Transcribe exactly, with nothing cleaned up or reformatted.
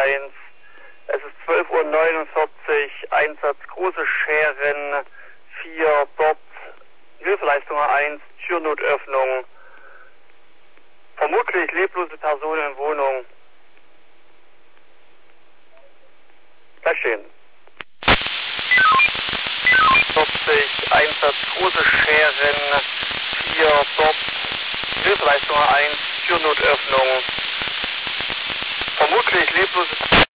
eins. Es ist zwölf Uhr neunundvierzig, Einsatz große Scheren, vier dort, Hilfeleistung eins, Türnotöffnung. Vermutlich leblose Person in Wohnung. Bleib stehen. vierzig, Einsatz große Scheren, vier dort, Hilfeleistung eins, Türnotöffnung. Vermutlich leblose